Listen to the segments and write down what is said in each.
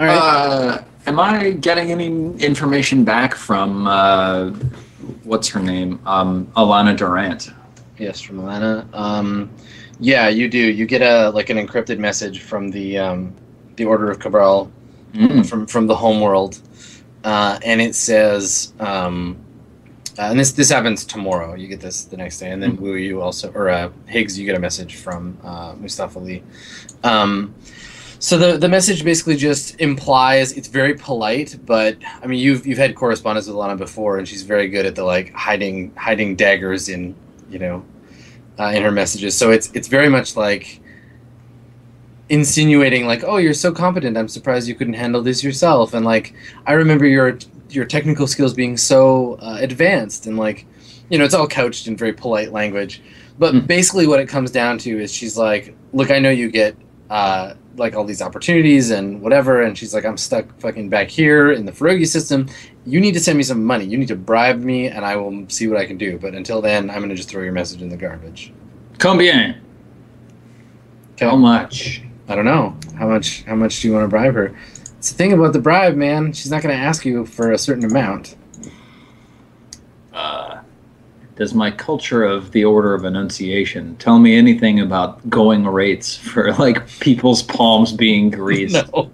All right. Am I getting any information back from what's her name? Alana Durant. Yes, from Alana. Yeah, you do. You get an encrypted message from the Order of Cabral, from the homeworld, and it says, and this happens tomorrow. You get this the next day, and then Wu Yu also, or Higgs, you get a message from Mustafa Lee. So the message basically just implies, it's very polite, but I mean you've had correspondence with Alana before, and she's very good at the hiding daggers in in her messages. So it's very much like insinuating like, oh, you're so competent, I'm surprised you couldn't handle this yourself, and like I remember your technical skills being so advanced, and like it's all couched in very polite language. But basically what it comes down to is she's like, look, I know you get like all these opportunities and whatever, and she's like, I'm stuck fucking back here in the Ferogi system. You need to send me some money. You need to bribe me, and I will see what I can do. But until then, I'm gonna just throw your message in the garbage. Combien? How much? I don't know. How much do you want to bribe her? It's the thing about the bribe, man. She's not gonna ask you for a certain amount. Does my culture of the Order of Annunciation tell me anything about going rates for like people's palms being greased? No.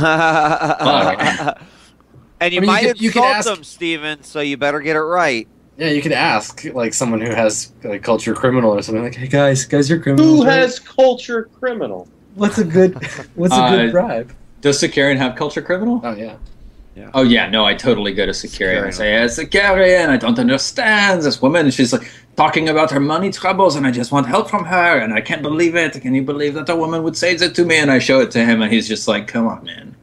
And you might insult them, Steven, so you better get it right. Yeah, you could ask like someone who has like culture criminal or something, like, hey guys, you're criminals. Who has culture criminal? What's a good bribe? Does Sakarian have culture criminal? Oh yeah. Yeah. Oh yeah, no, I totally go to Sakarian. I say, Sakarian, I don't understand this woman. And she's like talking about her money troubles, and I just want help from her, and I can't believe it. Can you believe that a woman would say that to me? And I show it to him, and he's just like, come on, man.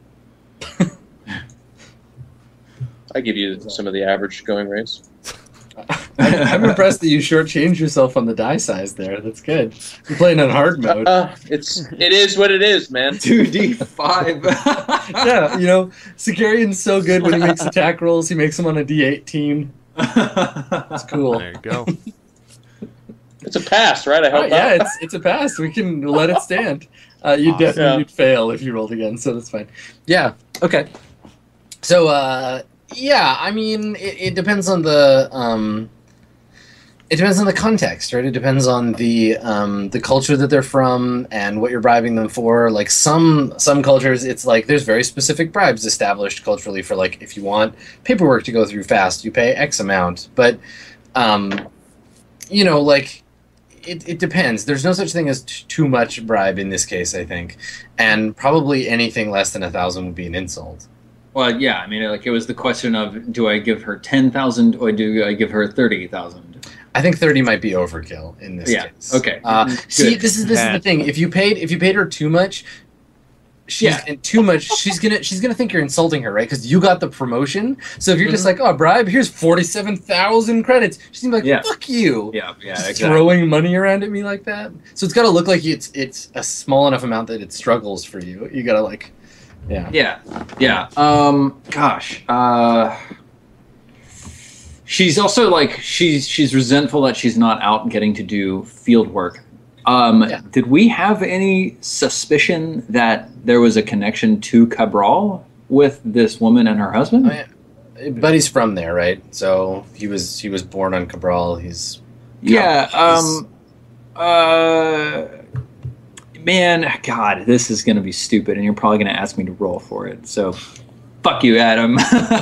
I give you some of the average going rates. I'm impressed that you shortchanged yourself on the die size there. That's good. You're playing on hard mode. It is what it is, man. 2d5. Yeah, Sakarian's so good when he makes attack rolls. He makes them on a d18. That's cool. There you go. It's a pass, right? I hope. Yeah, it's a pass. We can let it stand. You'd fail if you rolled again, so that's fine. Yeah. Okay. So, yeah, I mean, it depends on the context, right? It depends on the culture that they're from and what you're bribing them for. Like some cultures, it's like there's very specific bribes established culturally for like if you want paperwork to go through fast, you pay X amount. But like it depends. There's no such thing as too much bribe in this case, I think, and probably anything less than 1,000 would be an insult. Well, yeah, I mean, like it was the question of, do I give her 10,000 or do I give her 30,000? I think 30 might be overkill in this case. Okay. See, this is the thing. If you paid her too much, she's gonna think you're insulting her, right? Because you got the promotion. So if you're just like, oh, bribe, here's 47,000 credits, she's gonna be like, fuck you. Yeah, just throwing money around at me like that. So it's got to look like it's a small enough amount that it struggles for you. You gotta like. Yeah. Gosh. She's also like she's resentful that she's not out getting to do field work. Did we have any suspicion that there was a connection to Cabral with this woman and her husband? Oh, yeah. Buddy's from there, right? So he was born on Cabral. Man, God, this is going to be stupid, and you're probably going to ask me to roll for it. So, fuck you, Adam.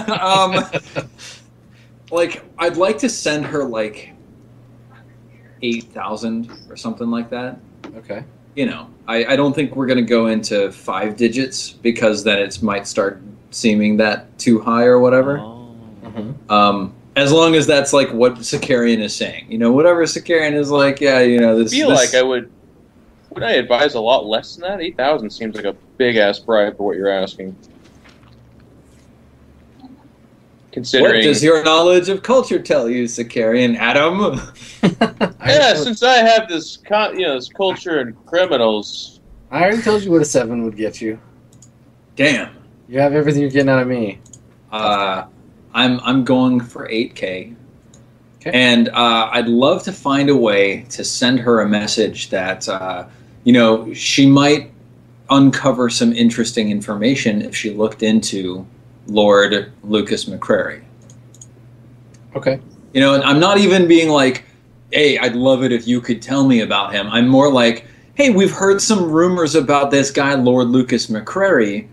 Like, I'd like to send her, like, 8,000 or something like that. Okay. I don't think we're going to go into 5 digits, because then it might start seeming that too high or whatever. Oh. Mm-hmm. As long as that's, like, what Sakarian is saying. Whatever Sakarian is like, this... I feel like I would I advise a lot less than that? 8,000 seems like a big-ass bribe for what you're asking. Considering... What does your knowledge of culture tell you, Sakarian Adam? Yeah, since I have this, this culture and criminals... I already told you what a 7 would get you. Damn. You have everything you're getting out of me. I'm going for 8K. Okay. And I'd love to find a way to send her a message that, she might uncover some interesting information if she looked into Lord Lucas McCrary. Okay. You know, and I'm not even being like, hey, I'd love it if you could tell me about him. I'm more like, hey, we've heard some rumors about this guy, Lord Lucas McCrary.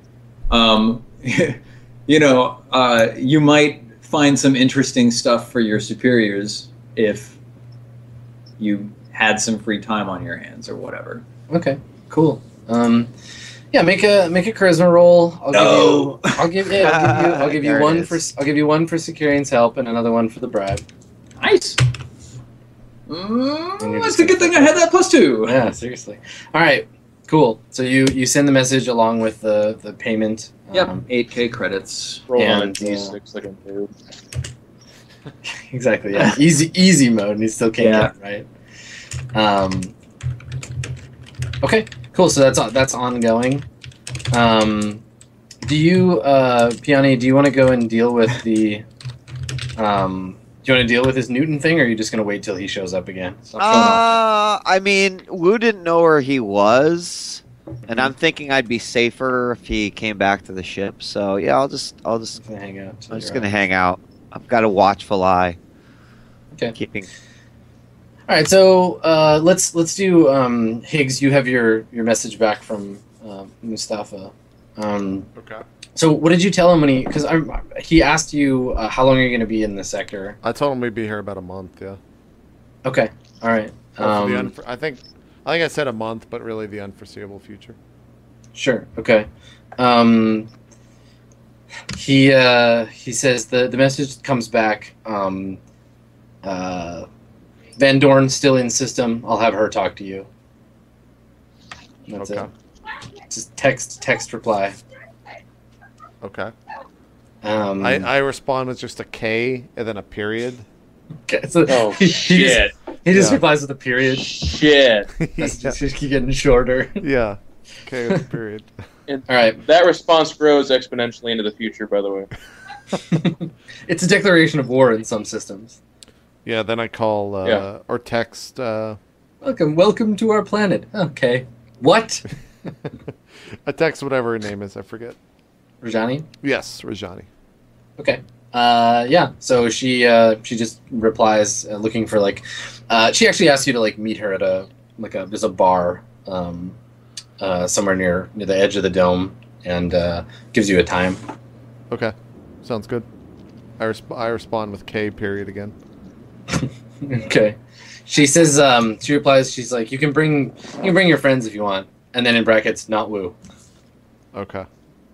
You know, you might find some interesting stuff for your superiors if you had some free time on your hands or whatever. Okay, cool. Yeah, make a charisma roll. I'll give you one for Securian's help and another one for the bribe. Nice. That's a good thing I had that +2. Yeah, seriously. All right, cool. So you send the message along with the payment. Yep, 8K credits. Roll on a And, D6 like a noob. Exactly. Yeah, easy mode, and he still can't get it right. Okay, cool. So that's ongoing. Do you, Piani? Do you want to go and deal with the? Do you want to deal with this Newton thing, or are you just going to wait till he shows up again? I mean, Wu didn't know where he was, and I'm thinking I'd be safer if he came back to the ship. So yeah, I'll just hang out. I'm just gonna hang out. I've got a watchful eye. Okay. Keeping. All right, so let's do Higgs. You have your message back from Mustafa. Okay. So what did you tell him when he asked you how long are you going to be in the sector? I told him we'd be here about a month. Yeah. Okay. All right. I think I said a month, but really the unforeseeable future. Sure. Okay. He says the message comes back. Van Dorn still in system. I'll have her talk to you. That's it. Just text reply. Okay. I respond with just a K and then a period. Okay. So shit. He just replies with a period. Shit. That's just keep getting shorter. Yeah. K with a period. And all right. That response grows exponentially into the future, by the way. It's a declaration of war in some systems. Yeah, then I call or text. Welcome to our planet. Okay. What? I text whatever her name is. I forget. Rajani? Yes, Rajani. Okay. Yeah. So she just replies looking for she actually asks you to meet her at there's a bar somewhere near the edge of the dome and gives you a time. Okay. Sounds good. I respond with K period again. Okay. She says she replies she's like you can bring your friends if you want, and then in brackets not Wu. Okay.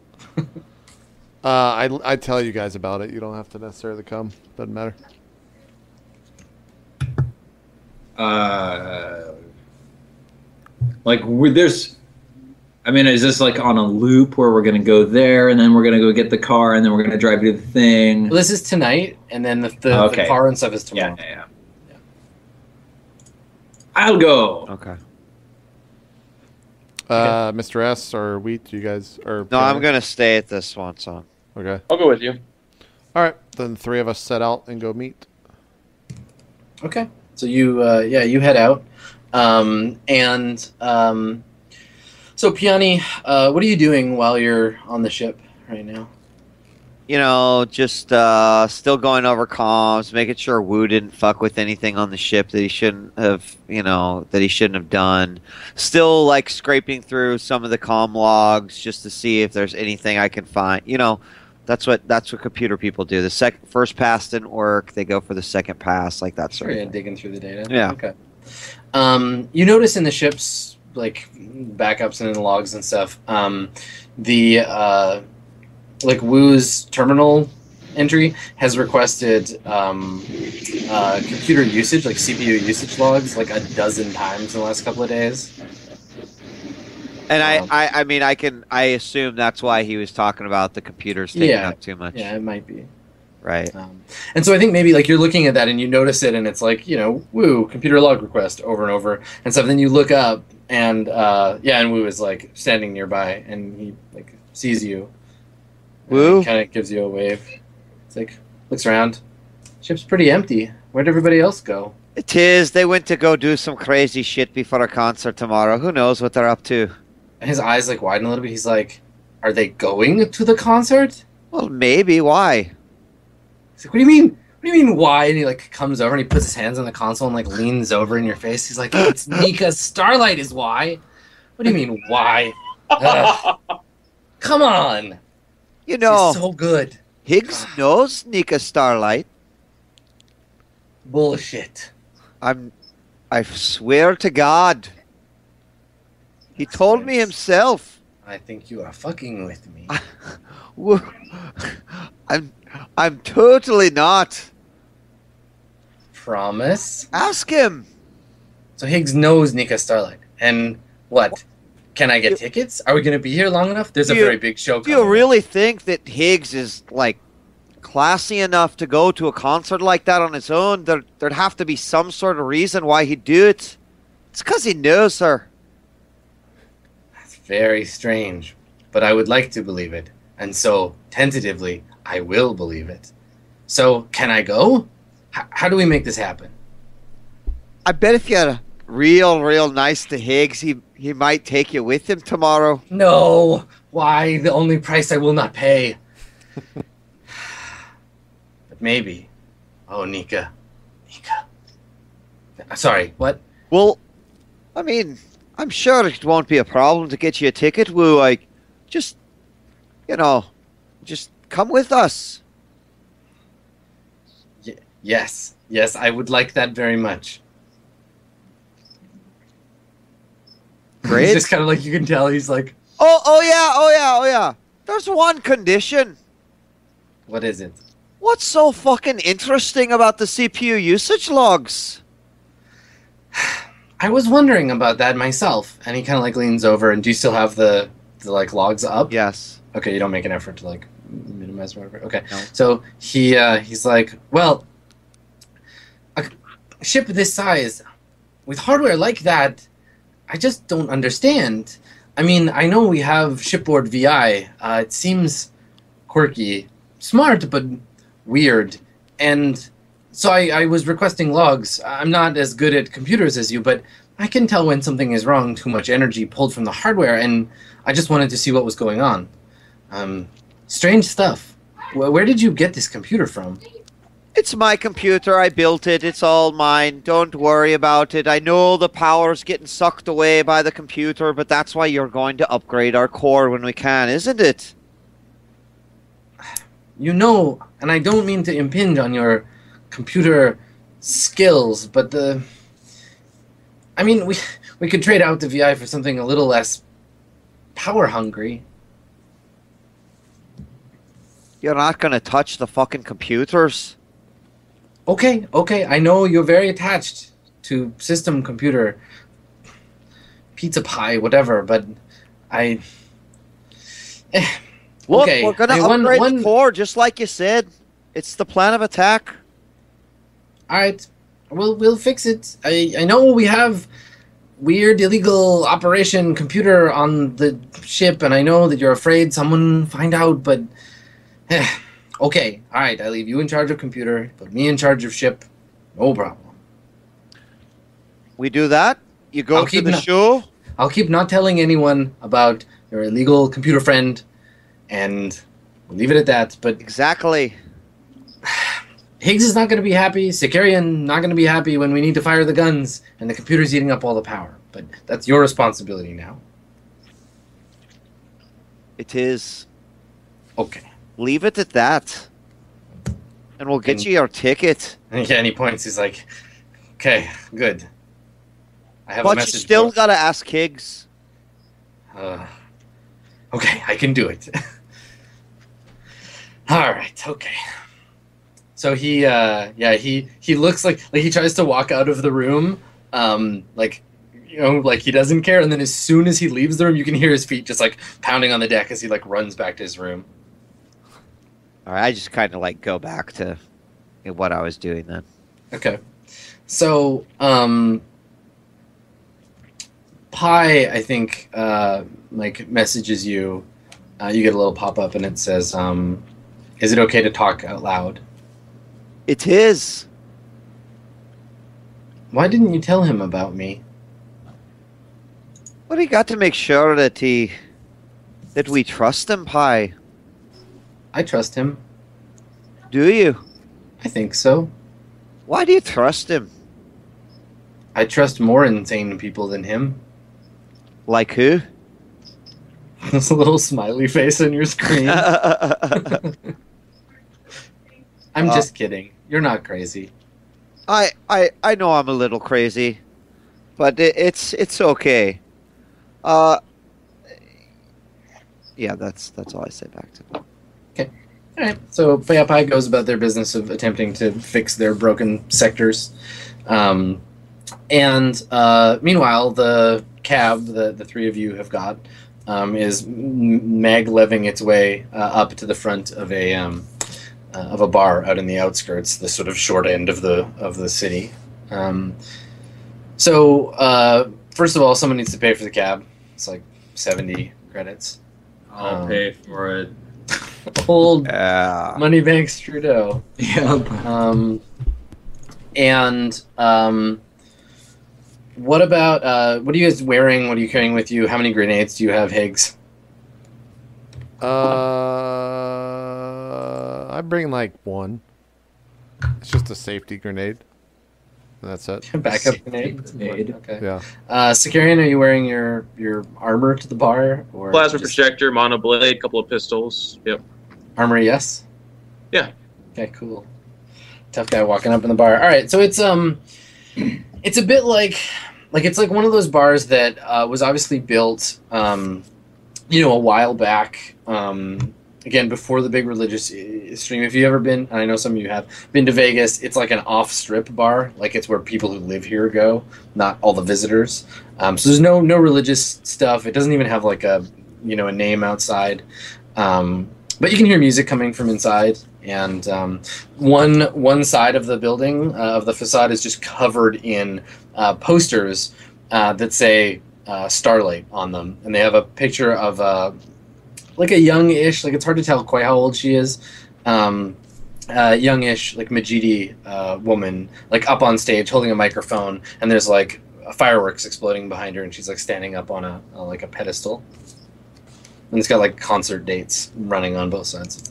I tell you guys about it. You don't have to necessarily come. Doesn't matter. Is this on a loop where we're going to go there and then we're going to go get the car and then we're going to drive to the thing? Well, this is tonight, and then the car and stuff is tomorrow. Yeah. I'll go. Okay. Mr. S or Wheat, you guys are... No, I'm going to stay at this one, so... Okay. I'll go with you. All right. Then the three of us set out and go meet. Okay. So you head out. So Piani, what are you doing while you're on the ship right now? Just still going over comms, making sure Wu didn't fuck with anything on the ship that he shouldn't have done. Still scraping through some of the comm logs just to see if there's anything I can find. That's what computer people do. The first pass didn't work, they go for the second pass, that sort of thing. Digging through the data. Yeah. Okay. You notice in the ship's backups and in the logs and stuff, Wu's terminal entry has requested computer usage, CPU usage logs, a dozen times in the last couple of days. And I assume that's why he was talking about the computers taking up too much. Yeah, it might be. Right. And so I think maybe you're looking at that and you notice it and it's Wu, computer log request over and over and stuff. Then you look up and and Wu is standing nearby and he sees you. Wu kind of gives you a wave. It's looks around. Ship's pretty empty. Where'd everybody else go? It is. They went to go do some crazy shit before a concert tomorrow. Who knows what they're up to? his eyes like widen a little bit. He's like, "Are they going to the concert?" Well, maybe. Why? He's like, "What do you mean? What do you mean why?" And he like comes over and he puts his hands on the console and like leans over in your face. He's like, "It's Nika Starlight is why." What do you mean why? Ugh. Come on. You know, she's so good. Higgs knows Nika Starlight. Bullshit. I swear to God. He told me himself. I think you are fucking with me. I'm totally not. Promise? Ask him. So Higgs knows Nika Starlight. And what? Can I get tickets? Are we going to be here long enough? There's a very big show coming. Do you really think that Higgs is, like, classy enough to go to a concert like that on his own? There'd have to be some sort of reason why he'd do it. It's because he knows her. That's very strange. But I would like to believe it. And so, tentatively, I will believe it. So, can I go? How do we make this happen? I bet if you're real nice to Higgs, he might take you with him tomorrow. No! Why? The only price I will not pay. But maybe. Oh, Nika. Sorry, what? Well, I mean, I'm sure it won't be a problem to get you a ticket, Wu. Like, just come with us. Yes, I would like that very much. Great. He's just kind of like, you can tell he's like, oh yeah. There's one condition. What is it? What's so fucking interesting about the CPU usage logs? I was wondering about that myself. And he kind of like leans over, and do you still have the like logs up? Yes. Okay, you don't make an effort to like minimize or whatever. Okay. No. So he's like, well, a ship this size with hardware like that, I just don't understand. I mean, I know we have shipboard VI. It seems quirky, smart, but weird. And so I was requesting logs. I'm not as good at computers as you, but I can tell when something is wrong, too much energy pulled from the hardware, and I just wanted to see what was going on. Strange stuff. Where did you get this computer from? It's my computer. I built it. It's all mine. Don't worry about it. I know the power's getting sucked away by the computer, but that's why you're going to upgrade our core when we can, isn't it? You know, and I don't mean to impinge on your computer skills, but I mean, we could trade out the VI for something a little less power hungry. You're not going to touch the fucking computers? Okay. I know you're very attached to system, computer, pizza pie, whatever, but Look, okay. we're going to upgrade the core, just like you said. It's the plan of attack. All right, we'll fix it. I know we have weird illegal operation computer on the ship, and I know that you're afraid someone find out, but okay. All right, I leave you in charge of computer, put me in charge of ship. No problem. We do that. You go to the show. I'll keep not telling anyone about your illegal computer friend, and we'll leave it at that. But exactly. Higgs is not going to be happy. Sicarian not going to be happy when we need to fire the guns, and the computer's eating up all the power. But that's your responsibility now. It is. Okay. Leave it at that. And we'll get you your ticket. And he points. He's like, okay, good. I have but a message. You still got to ask Higgs. Okay, I can do it. All right, okay. So he looks like he tries to walk out of the room, like he doesn't care, and then as soon as he leaves the room, you can hear his feet just like pounding on the deck as he like runs back to his room. All right, I just kind of like go back to what I was doing then. Okay, so Pi, I think, like messages you. You get a little pop up and it says, "Is it okay to talk out loud?" It is. Why didn't you tell him about me? What do you got to make sure that we trust him, Pi? I trust him. Do you? I think so. Why do you trust him? I trust more insane people than him. Like who? There's a little smiley face on your screen. I'm just kidding. You're not crazy. I know I'm a little crazy, but it's okay. Yeah, that's all I say back to them. Okay. All right. So Pai goes about their business of attempting to fix their broken sectors. And meanwhile, the cab the three of you have got is magleving its way up to the front of a bar out in the outskirts, the sort of short end of the city. So first of all, someone needs to pay for the cab. It's like 70 credits. I'll pay for it. Old Moneybanks Trudeau. Yep. What about what are you guys wearing? What are you carrying with you? How many grenades do you have, Higgs? I bring like one. It's just a safety grenade. And that's it. Backup grenade. Okay. Yeah. Sakarian, are you wearing your armor to the bar? Or Plasma projector, mono blade, couple of pistols. Yep. Armor, yes. Yeah. Okay, cool. Tough guy walking up in the bar. All right, so it's a bit like it's like one of those bars that was obviously built, a while back. Again, before the big religious stream. If you've ever been, and I know some of you have been to Vegas, it's like an off-strip bar. Like it's where people who live here go, not all the visitors. So there's no religious stuff. It doesn't even have like a name outside. But you can hear music coming from inside. And one side of the building, of the facade, is just covered in posters that say Starlight on them. And they have a picture of like a young-ish, like it's hard to tell quite how old she is, youngish, like Majidi woman, like up on stage holding a microphone, and there's like fireworks exploding behind her, and she's like standing up on a pedestal. And it's got like concert dates running on both sides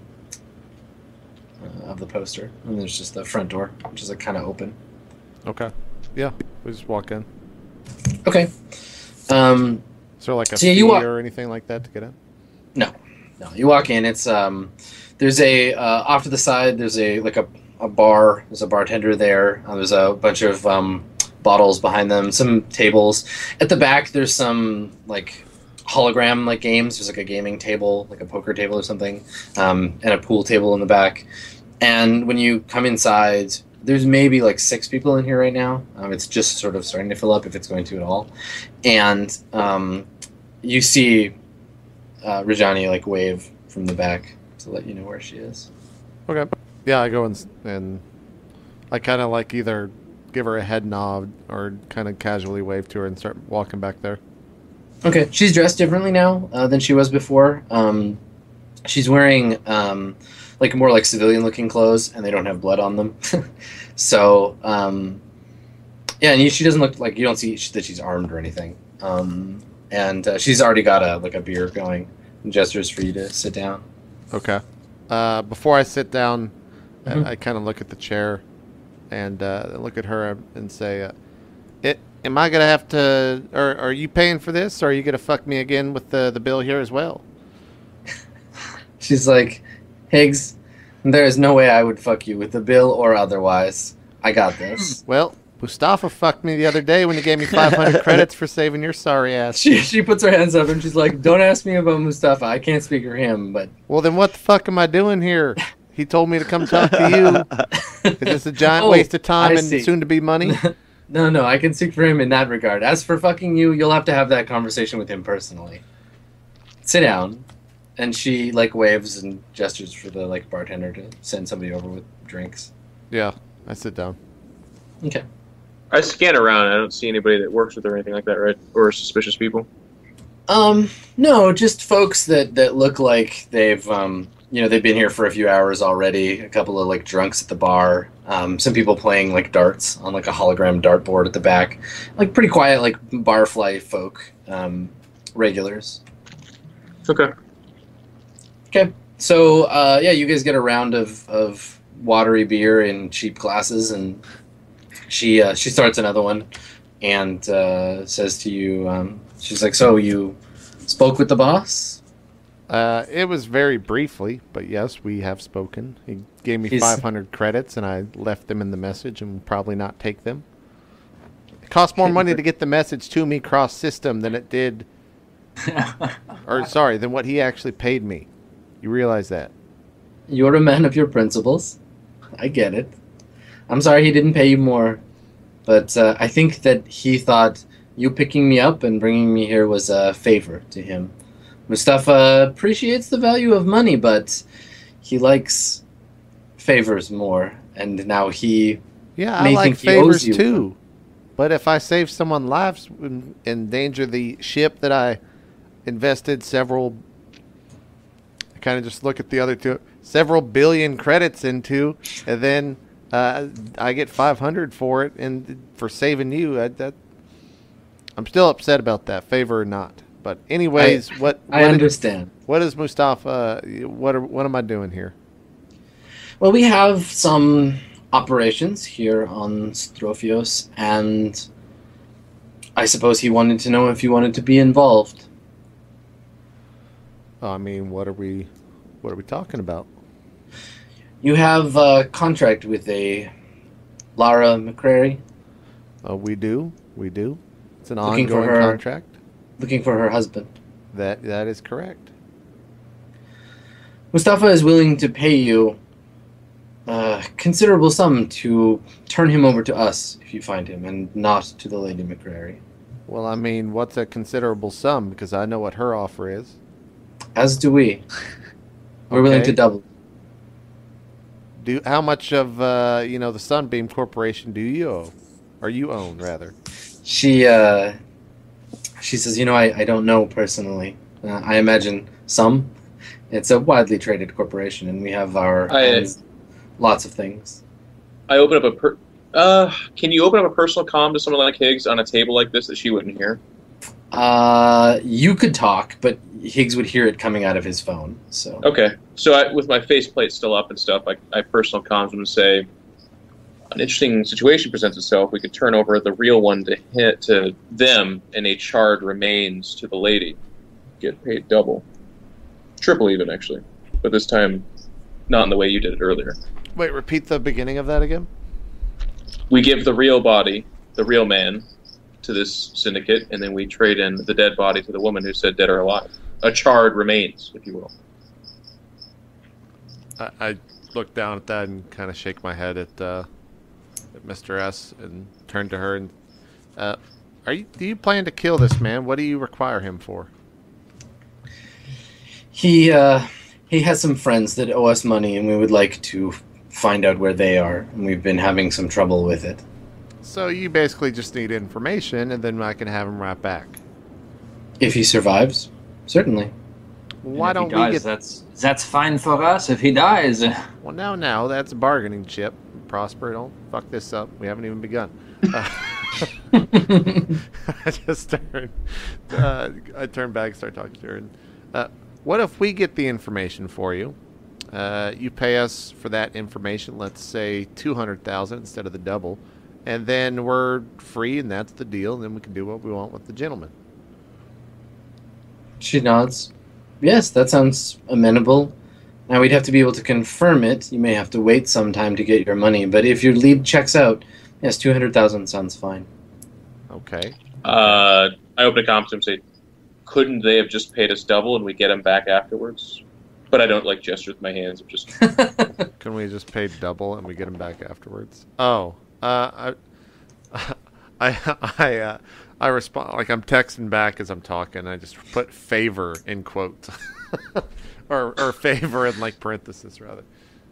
of the poster. And there's just the front door, which is like kind of open. Okay. Yeah, we just walk in. Okay. Is there like a fee or anything like that to get in? No. You walk in. It's there's a off to the side. There's a bar. There's a bartender there. There's a bunch of bottles behind them. Some tables at the back. There's some like hologram like games. There's like a gaming table, like a poker table or something, and a pool table in the back. And when you come inside, there's maybe like 6 people in here right now. It's just sort of starting to fill up, if it's going to at all. And you see Rajani like wave from the back to let you know where she is. Okay. Yeah, I go and I kind of like either give her a head nod or kind of casually wave to her and start walking back there. Okay. She's dressed differently now than she was before. She's wearing like more like civilian looking clothes, and they don't have blood on them. So yeah, and she doesn't look like, you don't see that she's armed or anything. And she's already got a beer going and gestures for you to sit down. Okay. Before I sit down, I kind of look at the chair and look at her and say, am I going to have to, or are you paying for this, or are you going to fuck me again with the bill here as well? She's like, Higgs, there is no way I would fuck you with the bill or otherwise. I got this. Well, Mustafa fucked me the other day when he gave me 500 credits for saving your sorry ass. She puts her hands up and she's like, don't ask me about Mustafa. I can't speak for him, but... Well, then what the fuck am I doing here? He told me to come talk to you. Is this a giant waste of time and soon-to-be money? No, I can speak for him in that regard. As for fucking you, you'll have to have that conversation with him personally. Sit down. And she, like, waves and gestures for the, like, bartender to send somebody over with drinks. Yeah, I sit down. Okay. I scan around. I don't see anybody that works with her or anything like that, right? Or suspicious people? No, just folks that look like they've, they've been here for a few hours already. A couple of like drunks at the bar. Some people playing like darts on like a hologram dartboard at the back. Like pretty quiet, like barfly folk, regulars. Okay. Okay. So you guys get a round of watery beer in cheap glasses, and she starts another one, and says to you, she's like, "So you spoke with the boss?" It was very briefly, but yes, we have spoken. He gave me 500 credits, and I left them in the message and will probably not take them. It cost more money to get the message to me cross-system than it did... than what he actually paid me. You realize that? You're a man of your principles. I get it. I'm sorry he didn't pay you more, but I think that he thought you picking me up and bringing me here was a favor to him. Mustafa appreciates the value of money, but he likes favors more, and now he I like favors too. But if I save someone's lives and endanger the ship that I invested several several billion credits into, and then I get 500 for it, and for saving you, I'm still upset about that, favor or not. But anyways, I understand. What is Mustafa? What am I doing here? Well, we have some operations here on Strophios, and I suppose he wanted to know if you wanted to be involved. I mean, what are we talking about? You have a contract with a Lara McCrary. We do. It's an ongoing contract. Looking for her husband. That is correct. Mustafa is willing to pay you a considerable sum to turn him over to us if you find him, and not to the Lady McCrary. Well, I mean, what's a considerable sum? Because I know what her offer is. As do we. We're willing to double. How much of the Sunbeam Corporation do you owe? Or you own, rather? She says, I don't know personally. I imagine some. It's a widely traded corporation, and we have lots of things. I open up can you open up a personal comm to someone like Higgs on a table like this that she wouldn't hear? You could talk, but Higgs would hear it coming out of his phone. So okay, so with my faceplate still up and stuff, I personal comms and say, an interesting situation presents itself. We could turn over the real one to them, and a charred remains to the lady. Get paid double, triple even actually, but this time not in the way you did it earlier. Wait, repeat the beginning of that again. We give the real body, the real man, to this syndicate, and then we trade in the dead body to the woman who said dead or alive. A charred remains, if you will. I look down at that and kind of shake my head at Mr. S and turn to her and do you plan to kill this man? What do you require him for? He has some friends that owe us money, and we would like to find out where they are, and we've been having some trouble with it. So you basically just need information, and then I can have him right back. If he survives, certainly. Why don't we get... That's fine for us if he dies. Well, now that's a bargaining chip. Prosper, don't fuck this up. We haven't even begun. I just turned. I turned back and started talking to her. And, what if we get the information for you? You pay us for that information. Let's say 200,000 instead of the double, and then we're free, and that's the deal. And then we can do what we want with the gentleman. She nods. Yes, that sounds amenable. Now, we'd have to be able to confirm it. You may have to wait some time to get your money, but if your lead checks out, yes, 200,000 sounds fine. Okay. I open a conference and say, couldn't they have just paid us double and we get them back afterwards? But I don't gesture with my hands. I'm just. Can we just pay double and we get them back afterwards? Oh, I respond I'm texting back as I'm talking. I just put favor in quotes, or favor in parenthesis rather.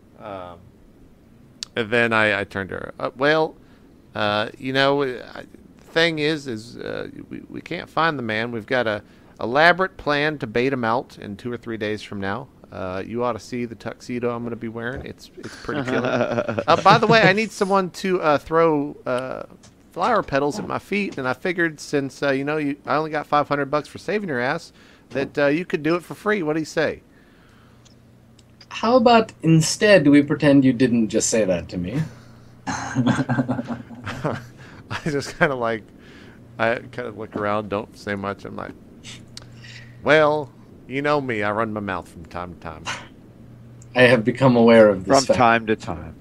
And then I turned to her. The thing is we can't find the man. We've got a elaborate plan to bait him out in 2 or 3 days from now. You ought to see the tuxedo I'm going to be wearing. It's pretty killer. By the way, I need someone to throw flower petals at my feet, and I figured since I only got $500 for saving your ass, that you could do it for free. What do you say? How about instead we pretend you didn't just say that to me? I just kind of look around, don't say much. I'm like, well, you know me. I run my mouth from time to time. I have become aware of this From fact. time to time.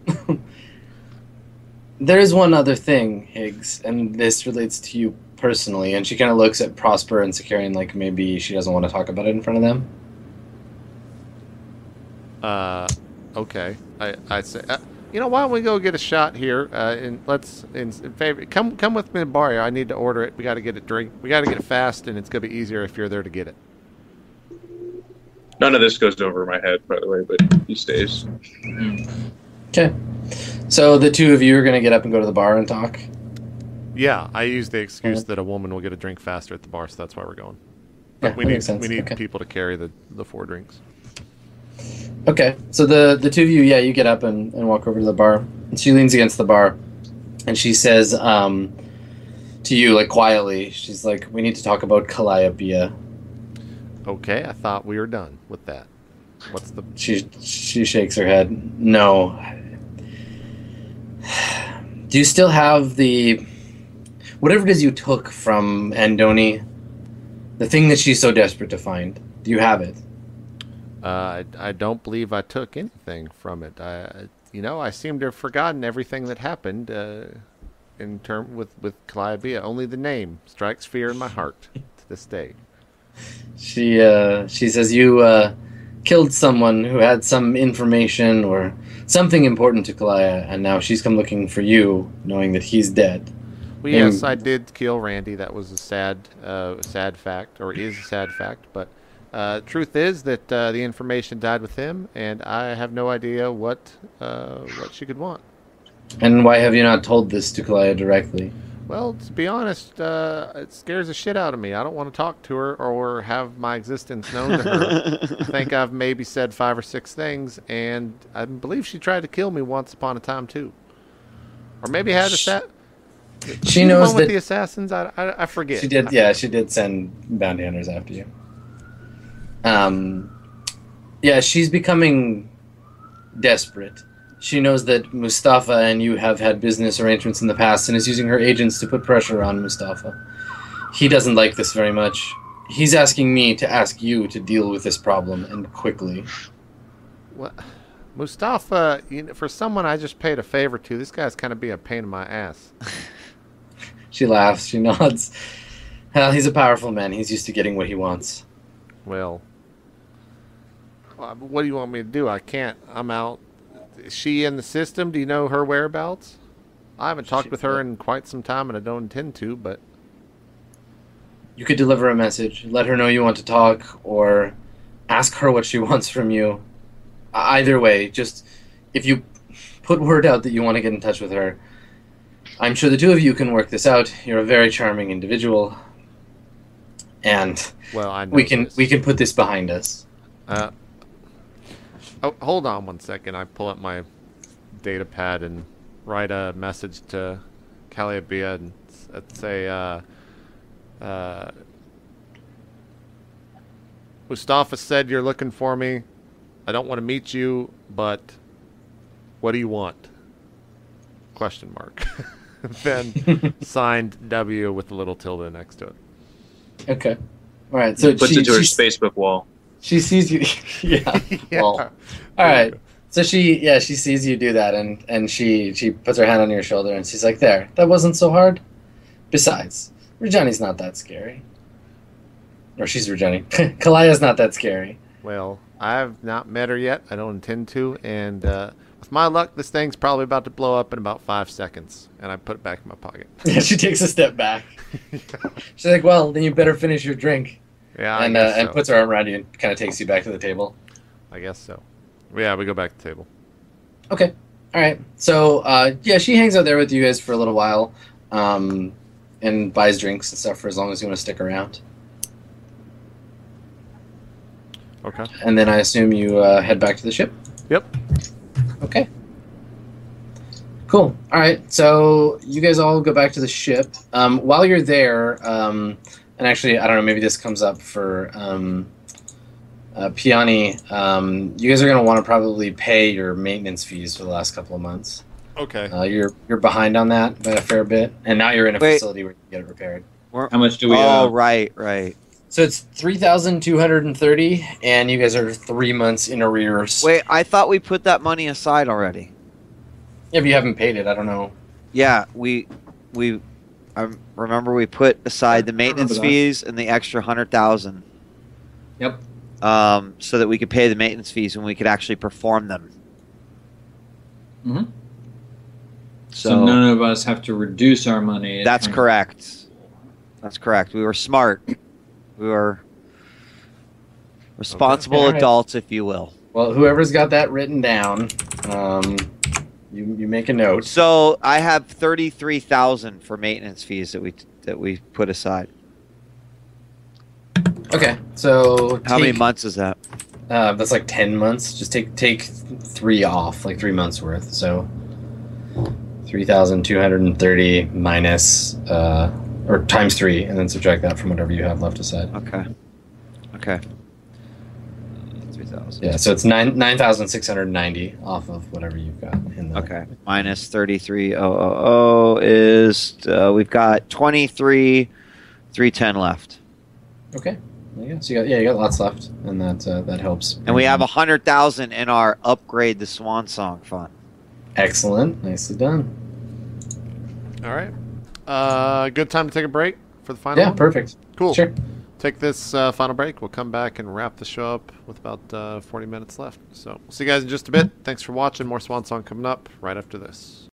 There is one other thing, Higgs, and this relates to you personally. And she kind of looks at Prosper and Sakarian like maybe she doesn't want to talk about it in front of them. Okay. I say, why don't we go get a shot here? And let's in favor. Come with me to the bar. I need to order it. We got to get it We got to get it fast, and it's gonna be easier if you're there to get it. None of this goes over my head, by the way, but he stays. Okay. So the two of you are going to get up and go to the bar and talk? Yeah, I use the excuse that a woman will get a drink faster at the bar, so that's why we're going. But Yeah, we that need makes sense. Okay. people to carry the 4 drinks. Okay. So the two of you, you get up and walk over to the bar. And she leans against the bar, and she says to you, like, quietly, she's like, we need to talk about Calliope. Okay, I thought we were done with that. What's the... She shakes her head. No. Do you still have the... whatever it is you took from Andoni, the thing that she's so desperate to find, do you have it? I don't believe I took anything from it. I seem to have forgotten everything that happened in term with Calliope. Only the name strikes fear in my heart to this day. She says you killed someone who had some information or something important to Kalia, and now she's come looking for you, knowing that he's dead. Well, yes, I did kill Randy. That was a sad fact, or is a sad fact. But truth is that the information died with him, and I have no idea what she could want. And why have you not told this to Kalia directly? Well, to be honest, it scares the shit out of me. I don't want to talk to her or have my existence known to her. I think I've maybe said 5 or 6 things, and I believe she tried to kill me once upon a time too, or maybe had She knows with that the assassins. I forget. She did. Yeah, she did send bounty hunters after you. Yeah, she's becoming desperate. She knows that Mustafa and you have had business arrangements in the past and is using her agents to put pressure on Mustafa. He doesn't like this very much. He's asking me to ask you to deal with this problem, and quickly. What? Mustafa, for someone I just paid a favor to, this guy's kind of being a pain in my ass. She laughs. She nods. Hell, he's a powerful man. He's used to getting what he wants. Well, what do you want me to do? I can't. I'm out. Is she in the system? Do you know her whereabouts? I haven't talked with her in quite some time, and I don't intend to, but... You could deliver a message, let her know you want to talk, or ask her what she wants from you. Either way, just if you put word out that you want to get in touch with her, I'm sure the two of you can work this out. You're a very charming individual, and well, I know we can put this behind us. Hold on one second. I pull up my data pad and write a message to Calliope and say, Mustafa said you're looking for me. I don't want to meet you, but what do you want? Question mark. Then signed W with a little tilde next to it. Okay. All right. So puts it to her Facebook wall. She sees you. Yeah. Yeah. Well, all right. So she sees you do that, and she puts her hand on your shoulder, and she's like, "There, that wasn't so hard. Besides, Rajani's not that scary. Or she's Rajani. Kalaya's not that scary." Well, I've not met her yet. I don't intend to, and with my luck, this thing's probably about to blow up in about 5 seconds, and I put it back in my pocket. Yeah, she takes a step back. She's like, "Well, then you better finish your drink." Yeah, and puts her arm around you and kind of takes you back to the table. I guess so. Yeah, we go back to the table. Okay. All right. So, she hangs out there with you guys for a little while, and buys drinks and stuff for as long as you want to stick around. Okay. And then I assume you head back to the ship? Yep. Okay. Cool. All right. So you guys all go back to the ship. While you're there, and actually, I don't know, maybe this comes up for Piani. You guys are going to want to probably pay your maintenance fees for the last couple of months. Okay. You're behind on that by a fair bit, and now you're in a facility where you can get it repaired. How much do we? Right. So it's 3,230, and you guys are 3 months in arrears. Wait, I thought we put that money aside already. If you haven't paid it, I don't know. Yeah, I remember we put aside the maintenance fees and the extra 100,000. Yep. So that we could pay the maintenance fees when we could actually perform them. Mm-hmm. So none of us have to reduce our money. That's correct. That's correct. We were smart. We were responsible adults, if you will. Well, whoever's got that written down, you make a note. So I have 33,000 for maintenance fees that we put aside. Okay, so how many months is that? That's like 10 months. Just take 3 off, like 3 months worth. So 3,230 minus or times 3, and then subtract that from whatever you have left aside. Okay. 3,000. Yeah, so it's 9,690 off of whatever you've got in there. Okay. Minus 33,000 is we've got 23,310 left. Okay. Yeah, so you got lots left, and that helps. And we have 100,000 in our upgrade the Swan Song fund. Excellent, nicely done. All right. Good time to take a break for the final. Yeah, one? perfect. Cool. Sure. Take this final break. We'll come back and wrap the show up with about 40 minutes left. So we'll see you guys in just a bit. Thanks for watching. More Swan Song coming up right after this.